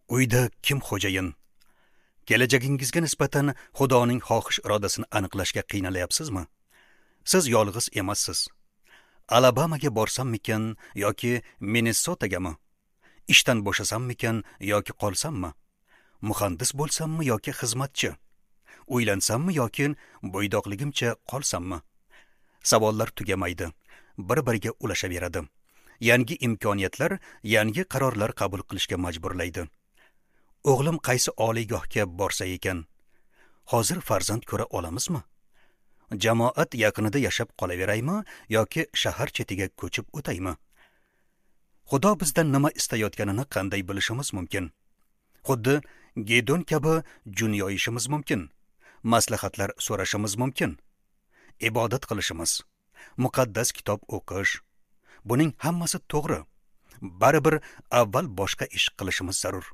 Uyda kim xo'jayin? Kelajagingizga nisbatan Xudoning xohish irodasini aniqlashga qiynalyapsizmi? Siz yolg'iz emassiz. Alabamaga borsammikan yoki Minnesotagami? Ishdan bo'shasammikan yoki qolsammi? Muhandis bo'lsammi yoki xizmatchi? Uylansammi yoki bo'ydoqligimcha qolsammi? Savollar tugamaydi, bir-biriga ulashaveradi. Yangi imkoniyatlar, yangi qarorlar qabul qilishga majburlaydi. O'g'lim qaysi oliygohga borsa ekan? Hozir farzand ko'ra olamizmi? Jamoat yaqinida yashab qolaveraymi yoki shahar chetiga ko'chib o'taymi? Xudo bizdan nima istayotganini qanday bilishimiz mumkin? Xuddi Gedon kabi junyoyishimiz mumkin. Maslahatlar so'rashimiz mumkin. Ibodat qilishimiz, muqaddas kitob o'qish, buning hammasi to'g'ri. Baribir avval boshqa ish qilishimiz zarur.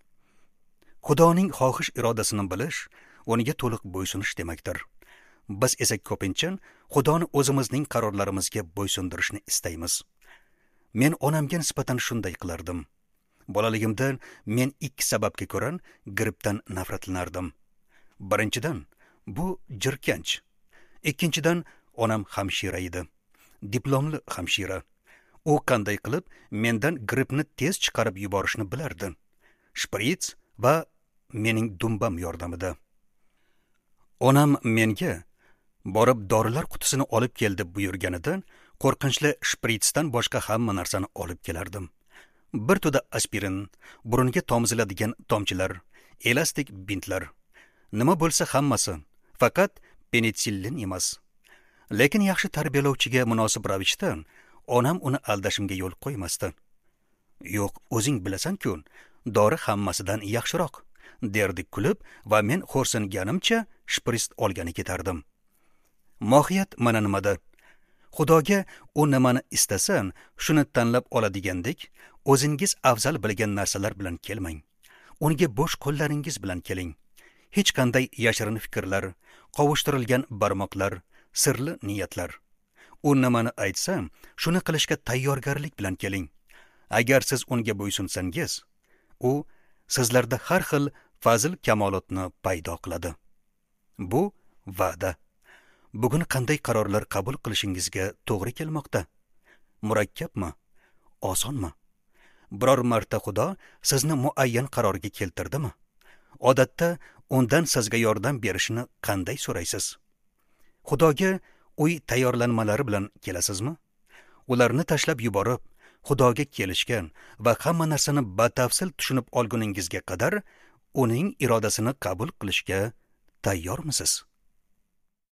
Xudoning xohish irodasini bilish, unga to'liq bo'ysunish demakdir. Biz esa ko'pincha Xudoni o'zimizning qarorlarimizga bo'ysundirishni istaymiz. Men onamga nisbatan shunday qilardim. Bolaligimda men ikki sababga ko'ra grippdan nafratlanardim. Birinchidan, bu jirkanch. Ikkinchidan, onam hamshira edi. Diplomli hamshira. U qanday qilib mendan grippni tez chiqarib yuborishni bilardi. Shprits va mening dumbam yordamida. Onam menga borib dorilar qutisini olib kel deb buyurganida, qo'rqinchli shpritsdan boshqa hamma narsani olib kelardim. Bir to'da aspirin, burunga tomiziladigan tomchilar, elastik bintlar. Nima bo'lsa hammasi, faqat penitsillin emas. Lekin yaxshi tarbiyalovchiga munosib ravishda onam uni aldashimga yo'l qo'ymasdi. Yo'q, o'zing bilasan-ku, dori hammasidan yaxshiroq, derdi kulib va men xo'rsinganimcha shprits olgani ketardim. Mohiyat mana nimada? Xudoga u nimani istasan, shuni tanlab oladigandek, o'zingiz afzal bilgan narsalar bilan kelmang. Unga bo'sh qo'llaringiz bilan keling. Hech qanday yashirin fikrlar, qovushtirilgan barmoqlar, sirli niyatlar. U nimani aytsa, shuni qilishga tayyorgarlik bilan keling. Agar siz unga bo'ysunsangiz, u sizlarda har xil fazil kamolotni paydo qiladi. Bu va'da. Bugun qanday qarorlar qabul qilishingizga to'g'ri kelmoqda? Murakkabmi? Osonmi? Biror marta Xudo sizni muayyan qarorga keltirdimi? Odatda undan sizga yordam berishini qanday so'raysiz? Xudoga uy tayyorlanmalari bilan kelasizmi? Ularni tashlab yuborib, Xudoga kelishgan va hamma narsani batafsil tushunib olguningizga qadar uning irodasini qabul qilishga tayyormisiz?